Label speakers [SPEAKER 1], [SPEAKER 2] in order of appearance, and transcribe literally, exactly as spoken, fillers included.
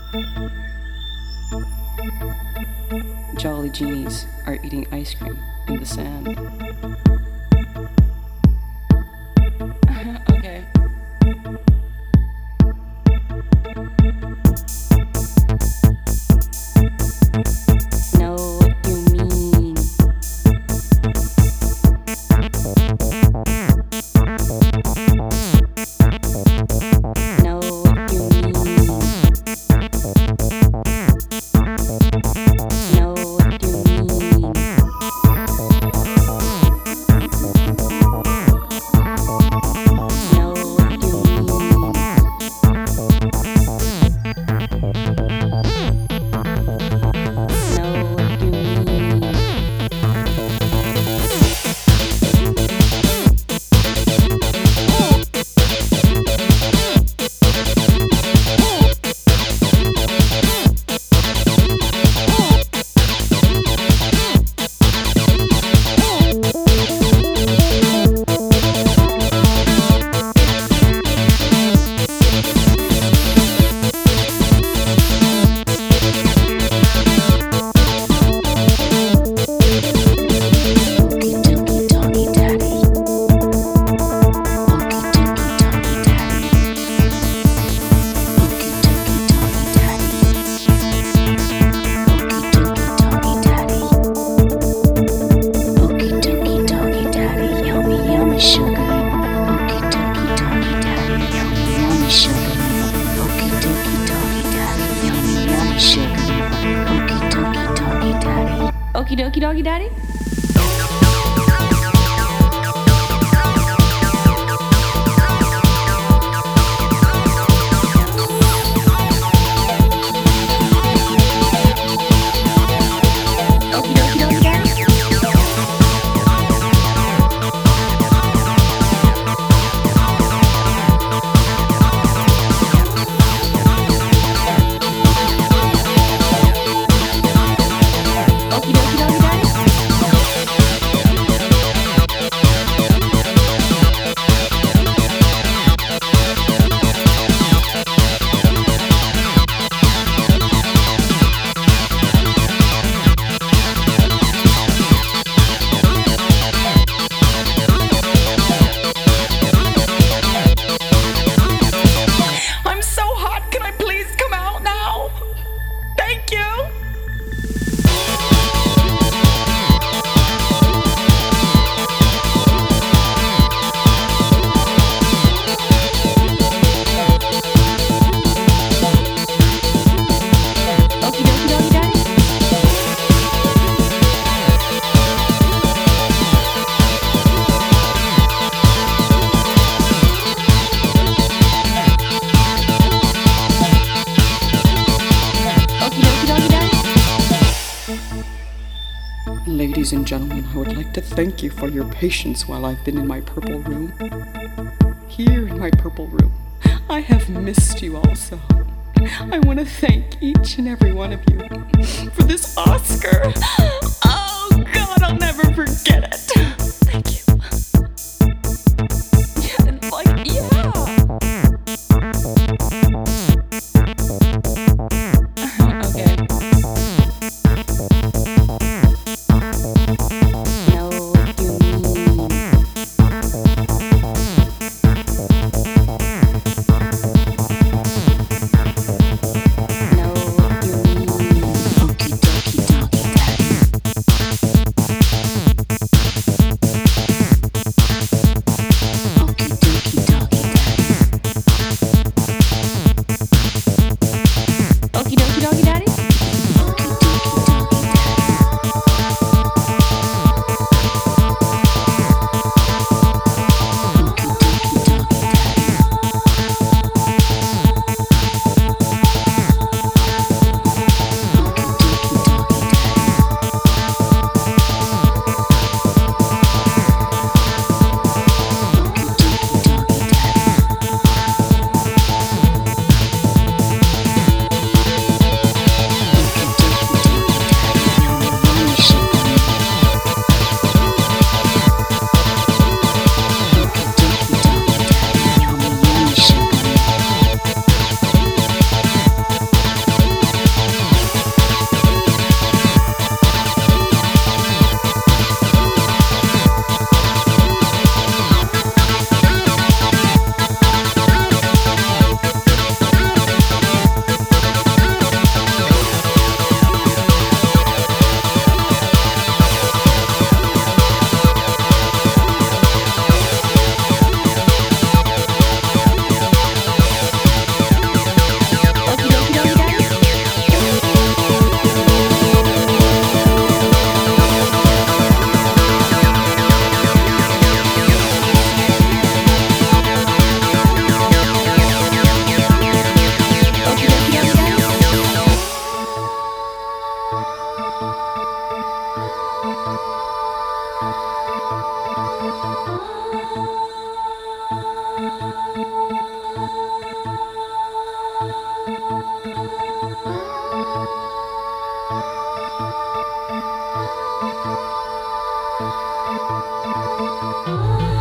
[SPEAKER 1] Jolly genies are eating ice cream in the sand. Okay. Know what you mean. Know what you mean. Know what you mean. Know what you mean. Know what you mean. Okie dokie doggy daddy. Okie dokie doggy daddy. Okie dokie doggy daddy. I'm so hot. Can I please come out now? Thank you. Okie dokie doggy daddy. Okie dokie doggy daddy. Ladies and gentlemen, I would like to thank you for your patience while I've been in my purple room. Here in my purple room, I have missed you all so. I want to thank each and every one of you for this Oscar. Oh God, I'll never forget it. Thank you. Yeah, it's like, yeah. Okay. Know what you mean. Know what you mean. Okie dokie doggy daddy.
[SPEAKER 2] Oh